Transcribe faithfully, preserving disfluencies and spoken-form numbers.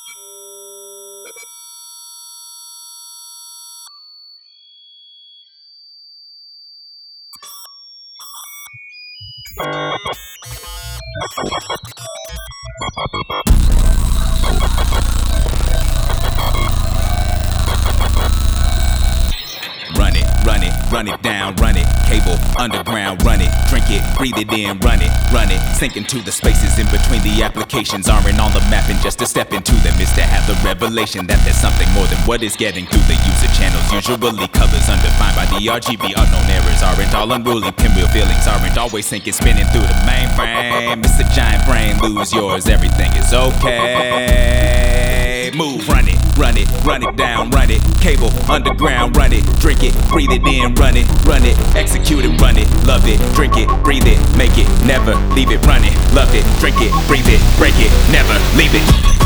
Run it, run it, run it down, run it. Cable, underground, run it. Drink it, breathe it in, run it, run it. Sink into the spaces in between the applications. Aren't on the map, and just to step into them is to have the revelation that there's something more than what is getting through the user channels. Usually colors undefined by the R G B. Unknown errors aren't all unruly. Pinwheel feelings aren't always sinking, spinning through the mainframe. It's a giant brain, lose yours, everything is okay. Move, run it, run it, run it down, run it. Cable, underground, run it. Drink it, breathe it in, run it, run it. Execute it, run it, love it. Drink it, breathe it, make it, never leave it. Run it, love it, drink it, breathe it, break it, never leave it.